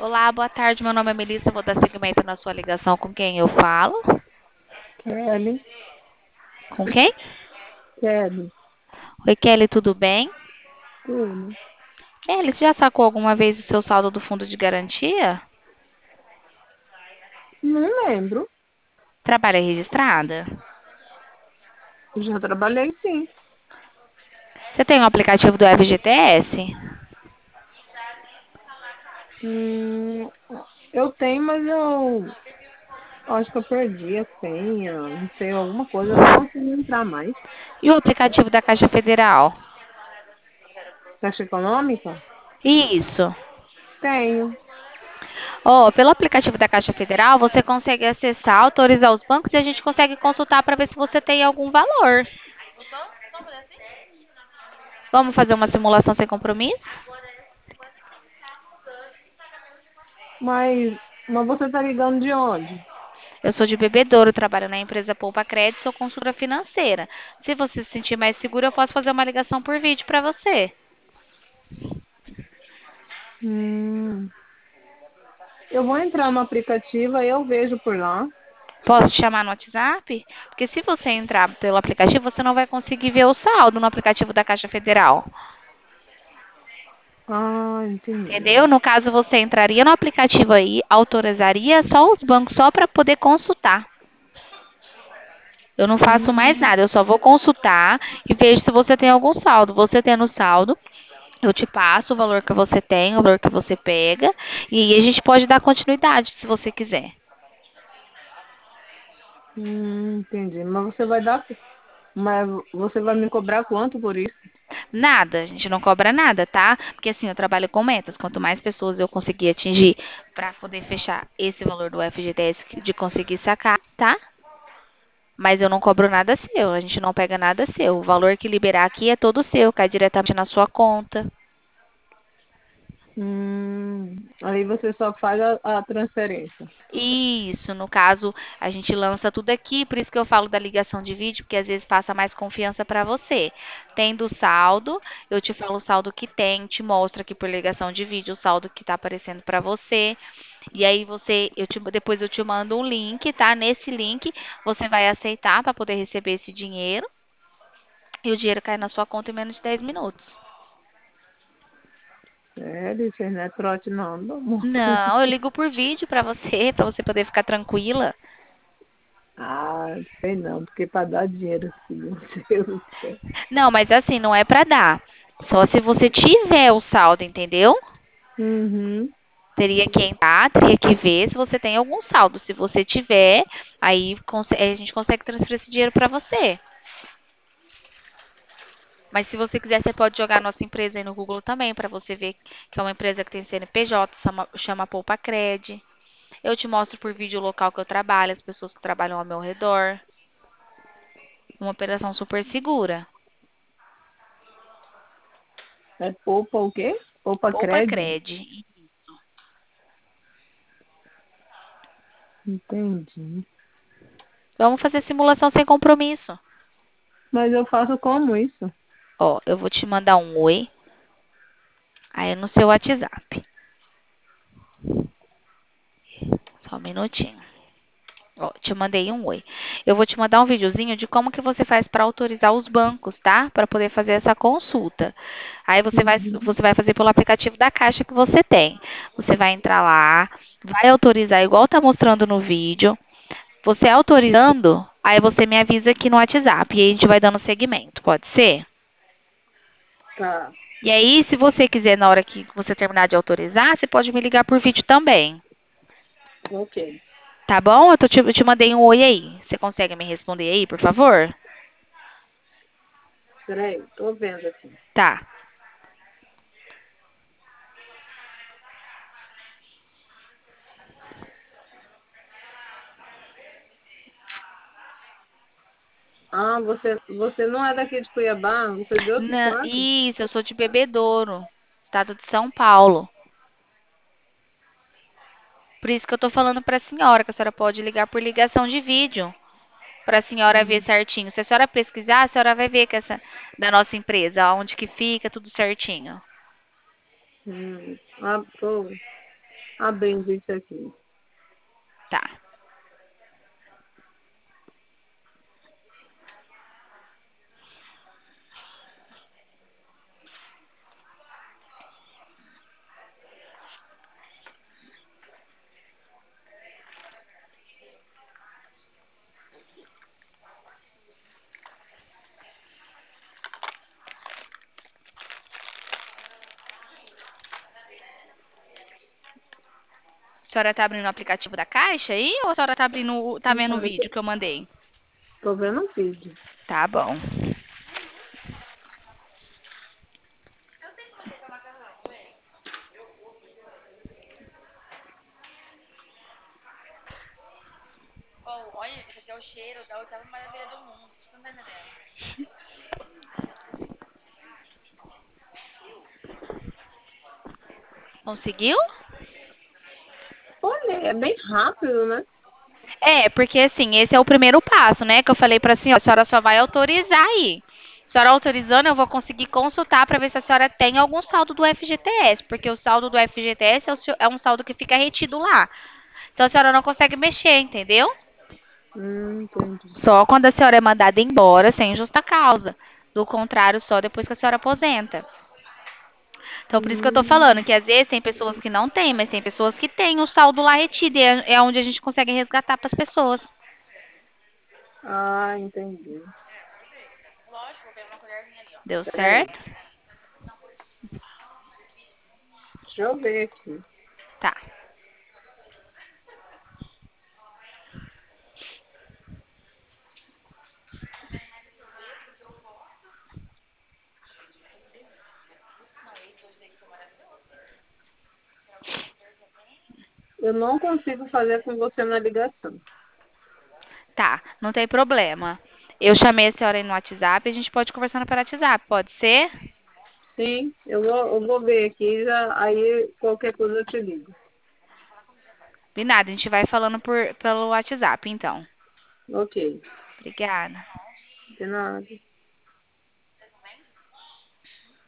Olá, boa tarde. Meu nome é Melissa. Vou dar seguimento na sua ligação. Com quem eu falo? Kelly, Com quem? Kelly, Oi, Kelly, tudo bem? tudo. Kelly, você já sacou alguma vez o seu saldo do fundo de garantia? Não lembro. Trabalha registrada? Já trabalhei sim. Você tem o aplicativo do FGTS? Hum, eu tenho, mas eu acho que eu perdi a senha, não sei, alguma coisa, eu não consigo entrar mais. E o aplicativo da Caixa Federal? Caixa Econômica? Isso. Tenho. Ó, pelo aplicativo da Caixa Federal, você consegue acessar, autorizar os bancos e a gente consegue consultar para ver se você tem algum valor. Vamos fazer uma simulação sem compromisso? Mas você tá ligando de onde? Eu sou de Bebedouro, trabalho na empresa Poupa Crédito, sou consultora financeira. Se você se sentir mais seguro, eu posso fazer uma ligação por vídeo para você. Hum, eu vou entrar no aplicativo e eu vejo por lá. Posso te chamar no WhatsApp? Porque se você entrar pelo aplicativo, você não vai conseguir ver o saldo no aplicativo da Caixa Federal. Ah, entendi. Entendeu? No caso, você entraria no aplicativo aí, autorizaria só os bancos só para poder consultar. Eu não faço mais Hum, nada, eu só vou consultar e vejo se você tem algum saldo. Você tendo saldo, eu te passo o valor que você tem, o valor que você pega, e aí a gente pode dar continuidade se você quiser. entendi. Mas você vai me cobrar quanto por isso? Nada, a gente não cobra nada, tá? Porque assim, eu trabalho com metas. Quanto mais pessoas eu conseguir atingir para poder fechar esse valor do FGTS de conseguir sacar, tá? Mas eu não cobro nada seu, a gente não pega nada seu. O valor que liberar aqui é todo seu, cai diretamente na sua conta. Aí você só faz a transferência. Isso, no caso, a gente lança tudo aqui, por isso que eu falo da ligação de vídeo, porque às vezes passa mais confiança para você. Tendo o saldo, eu te falo o saldo que tem, te mostro aqui por ligação de vídeo o saldo que está aparecendo para você. E aí depois eu te mando um link, tá? Nesse link você vai aceitar para poder receber esse dinheiro e o dinheiro cai na sua conta em menos de 10 minutos. Sério, isso aí não é trote não, meu amor. Não, eu ligo por vídeo para você poder ficar tranquila. Ah, sei não, porque para dar dinheiro assim, meu Deus do céu. Não, mas assim, não é pra dar. Só se você tiver o saldo, entendeu? Uhum. Teria que entrar, teria que ver se você tem algum saldo. Se você tiver, aí a gente consegue transferir esse dinheiro pra você. Mas se você quiser, você pode jogar nossa empresa aí no Google também, pra você ver que é uma empresa que tem CNPJ, chama Poupa Cred. Eu te mostro por vídeo o local que eu trabalho, as pessoas que trabalham ao meu redor. Uma operação super segura. É poupa o quê? Poupa Poupa crédito? Cred. Entendi. Vamos fazer simulação sem compromisso. Mas eu faço como isso? Ó, eu vou te mandar um oi aí no seu WhatsApp. Só um minutinho. Ó, te mandei um oi. Eu vou te mandar um videozinho de como que você faz para autorizar os bancos, tá? Para poder fazer essa consulta. Aí Uhum. você vai fazer pelo aplicativo da Caixa que você tem. Você vai entrar lá, vai autorizar igual tá mostrando no vídeo. Você autorizando, aí você me avisa aqui no WhatsApp e aí a gente vai dando seguimento, pode ser? Tá, E aí, se você quiser, na hora que você terminar de autorizar, você pode me ligar por vídeo também. ok. Tá bom? Eu te mandei um oi aí. Você consegue me responder aí, por favor? Peraí, tô vendo aqui. Tá. Ah, você não é daqui de Cuiabá? Você é de outro estado? Isso, eu sou de Bebedouro, estado de São Paulo. Por isso que eu tô falando pra senhora, que a senhora pode ligar por ligação de vídeo, pra senhora ver Hum, certinho. Se a senhora pesquisar, a senhora vai ver que essa da nossa empresa, onde que fica, tudo certinho. Ah, tô. abrindo isso aqui. Tá. A senhora tá abrindo o aplicativo da Caixa aí ou a senhora tá abrindo, tá vendo o Não, vídeo que eu mandei? tô vendo um vídeo. Tá bom. Oh, olha, esse aqui é o cheiro da oitava maravilha do mundo. Você não tá entendendo? Conseguiu? Olha, é bem rápido, né? É, porque assim, esse é o primeiro passo, né? Que eu falei pra senhora, a senhora só vai autorizar aí. A senhora autorizando, eu vou conseguir consultar pra ver se a senhora tem algum saldo do FGTS, porque o saldo do FGTS é um saldo que fica retido lá. Então a senhora não consegue mexer, entendeu? Entendi. Só quando a senhora é mandada embora, sem justa causa. Do contrário, só depois que a senhora aposenta. Então, por isso que eu tô falando, Hum, que às vezes tem pessoas que não têm, mas tem pessoas que têm o saldo lá retido. E é onde a gente consegue resgatar para as pessoas. entendi. Deu Peraí, certo? deixa eu ver aqui. Tá. Eu não consigo fazer com você na ligação. Tá, não tem problema. Eu chamei a senhora aí no WhatsApp e a gente pode conversar pelo WhatsApp, pode ser? Sim, eu vou ver aqui, aí qualquer coisa eu te ligo. De nada, a gente vai falando pelo WhatsApp, então. Ok, Obrigada. de nada.